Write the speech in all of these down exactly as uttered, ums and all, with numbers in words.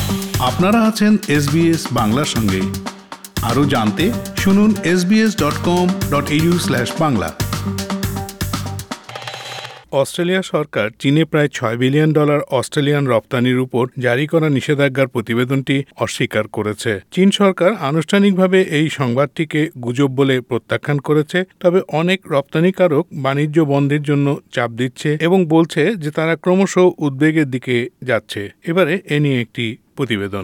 আপনারা আছেন এসবিএস বাংলার সঙ্গে। আরও জানতে শুনুন S B S dot com dot A U slash Bangla. Australia সরকার চীনে প্রায় ছয় বিলিয়ন ডলার অস্ট্রেলিয়ান রপ্তানির উপর জারি করা নিষেধাজ্ঞার প্রতিবেদনটি অস্বীকার করেছে। চীন সরকার আনুষ্ঠানিকভাবে এই সংবাদটিকে গুজব বলে প্রত্যাখ্যান করেছে, তবে অনেক রপ্তানিকারক বাণিজ্য বন্ধের জন্য চাপ দিচ্ছে এবং বলছে যে তারা ক্রমশ উদ্বেগের দিকে যাচ্ছে। এবারে এ নিয়ে একটি প্রতিবেদন।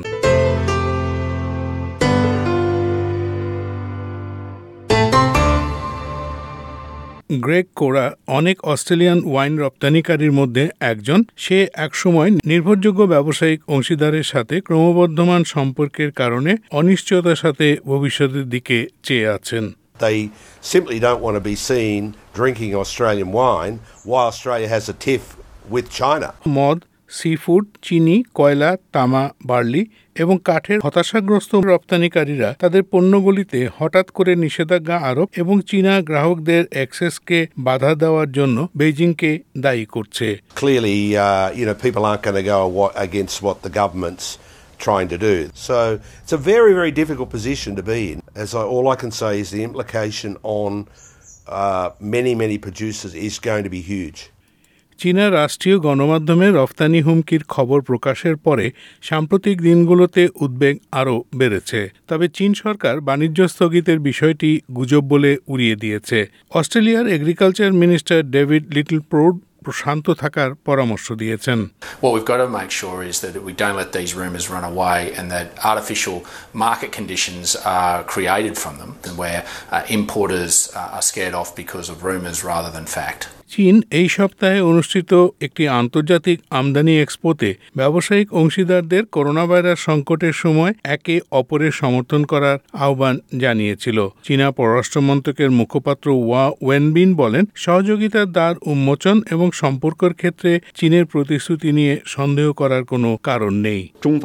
গ্রেগ কোরা অনেক অস্ট্রেলিয়ান ওয়াইন রপ্তানিকারীর মধ্যে একজন। সে একসময় নির্ভরযোগ্য ব্যবসায়িক অংশীদারের সাথে ক্রমবর্ধমান সম্পর্কের কারণে অনিশ্চয়তার সাথে ভবিষ্যতের দিকে চেয়ে আছেন। They simply don't want to be seen drinking Australian wine while Australia has a tiff with China. মদ, সিফুড, চিনি, কয়লা, তামা, বার্লি এবং কাঠের হতাশাগ্রস্ত রপ্তানিকারীরা তাদের পণ্যগুলিতে হঠাৎ করে নিষেধাজ্ঞা আরোপ এবং চীনা গ্রাহকদের অ্যাক্সেসকে বাধা দেওয়ার জন্য বেইজিংকে দায়ী করছে। Clearly, uh, you know, people aren't going to go against what the government's trying to do. So it's a very, very difficult position to be in. As I, all I can say is the implication on uh, many, many producers is going to be huge. চীনা রাষ্ট্রীয় গণমাধ্যমে রফতানি হুমকির খবর প্রকাশের পরে সাম্প্রতিক দিনগুলোতে উদ্বেগ আরও বেড়েছে। তবে চীন সরকার বাণিজ্য স্থগিতের বিষয়টি গুজব বলে উড়িয়ে দিয়েছে। অস্ট্রেলিয়ার agriculture minister David Littleproud শান্ত থাকার পরামর্শ দিয়েছেন। What we've got to make sure is that we don't let these rumours run away and that artificial market conditions are created from them where uh, importers uh, are scared off because of rumours rather than fact. চীন এই সপ্তাহে অনুষ্ঠিত একটি আন্তর্জাতিক আমদানি এক্সপোতে ব্যবসায়িক অংশীদারদের corona virus সংকটের সময় একে অপরের সমর্থন করার আহ্বান জানিয়েছিল। চীনা পররাষ্ট্র মন্ত্রকের মুখপাত্র ওয়া ওয়েনবিন বলেন, সহযোগিতার দ্বার উন্মোচন এবং সম্পর্কের ক্ষেত্রে চীনের প্রতিশ্রুতি নিয়ে সন্দেহ করার কোনো কারণ নেই।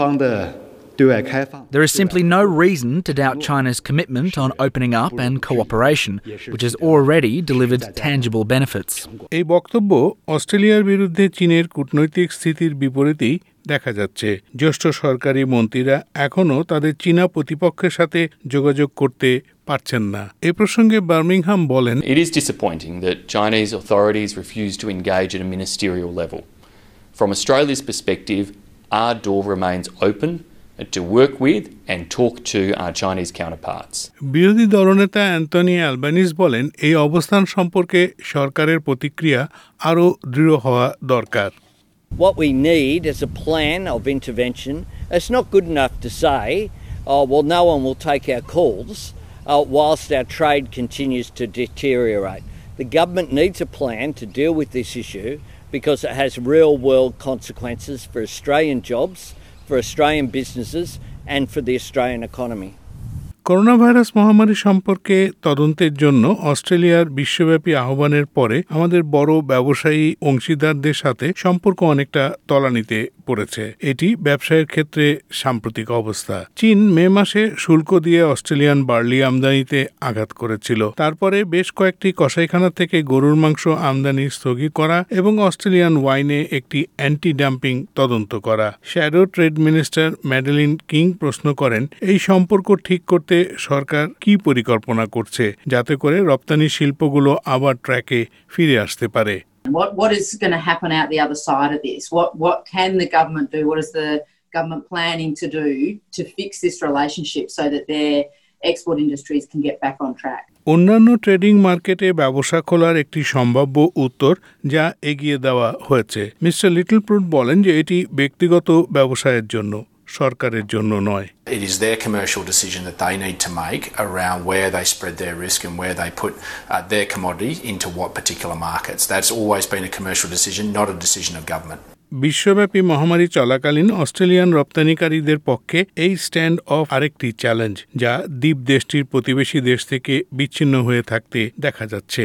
There is simply no reason to doubt China's commitment on opening up and cooperation, which has already delivered tangible benefits. এই বক্তব্য অস্ট্রেলিয়ার বিরুদ্ধে চীনের কূটনৈতিক স্থিতির বিপরীতেই দেখা যাচ্ছে। জ্যেষ্ঠ সরকারি মন্ত্রীরা এখনও তাদের চীনা প্রতিপক্ষের সাথে যোগাযোগ করতে পারছেন না। এ প্রসঙ্গে বার্মিংহাম বলেন, It is disappointing that Chinese authorities refuse to engage at a ministerial level. From Australia's perspective, our door remains open to work with and talk to our Chinese counterparts. বিরোধী দলনেতা অ্যান্টনি অ্যালবানিজ বলেন, এই অবস্থান সম্পর্কে সরকারের প্রতিক্রিয়া আরও দৃঢ় হওয়া দরকার। What we need is a plan of intervention. It's not good enough to say, oh, well, no one will take our calls uh, whilst our trade continues to deteriorate. The government needs a plan to deal with this issue because it has real-world consequences for Australian jobs, for Australian businesses and for the Australian economy. Corona virus মহামারী সম্পর্কে তদন্তের জন্য অস্ট্রেলিয়ার বিশ্বব্যাপী আহ্বানের পরে আমাদের বড় ব্যবসায়ী অংশীদারদের সাথে সম্পর্ক অনেকটা তলানিতে পড়েছে। এটি ব্যবসায়ের ক্ষেত্রে সাম্প্রতিক অবস্থা। চীন মে মাসে শুল্ক দিয়ে অস্ট্রেলিয়ান বার্লি আমদানিতে আঘাত করেছিল। তারপরে বেশ কয়েকটি কসাইখানা থেকে গরুর মাংস আমদানি স্থগিত করা এবং অস্ট্রেলিয়ান ওয়াইনে একটি অ্যান্টি ডাম্পিং তদন্ত করা। Shadow trade minister Madeleine King প্রশ্ন করেন, এই সম্পর্ক ঠিক করতে সরকার কি পরিকল্পনা করছে যাতে করে রপ্তানি শিল্পগুলো আবার ট্র্যাকে ফিরে আসতে পারে? What what is going to happen out the other side of this? What what can the government do? What is the government planning to do to fix this relationship so that their export industries can get back on track? অন্যান্য trading মার্কেটে ব্যবসা খোলার একটি সম্ভাব্য উত্তর যা এগিয়ে দেওয়া হয়েছে। মিস্টার লিটল প্রুড বলেন যে এটি ব্যক্তিগত ব্যবসায়ের জন্য, সরকারের জন্য নয়। It is their commercial decision that they need to make around where they spread their risk and where they put uh, their commodity into what particular markets. That's always been a commercial decision, not a decision of government. বিশ্বব্যাপী মহামারী চলাকালীন Australian রপ্তানিকারীদের পক্ষে এই stand of আরেকটি challenge, যা দ্বীপ দেশটির প্রতিবেশী দেশ থেকে বিচ্ছিন্ন হয়ে থাকতে দেখা যাচ্ছে।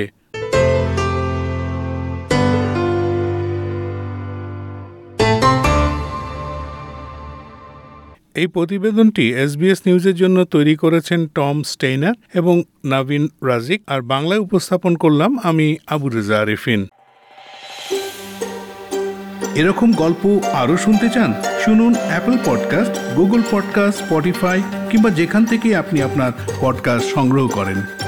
এই প্রতিবেদনটি এসবিএস নিউজের জন্য তৈরি করেছেন টম স্টেইনার এবং নাভিন রাজিক, আর বাংলায় উপস্থাপন করলাম আমি আবু রেজা আরিফিন। এরকম গল্প আরও শুনতে চান? শুনুন Apple podcast, Google podcast, Spotify কিংবা যেখান থেকে আপনি আপনার পডকাস্ট সংগ্রহ করেন।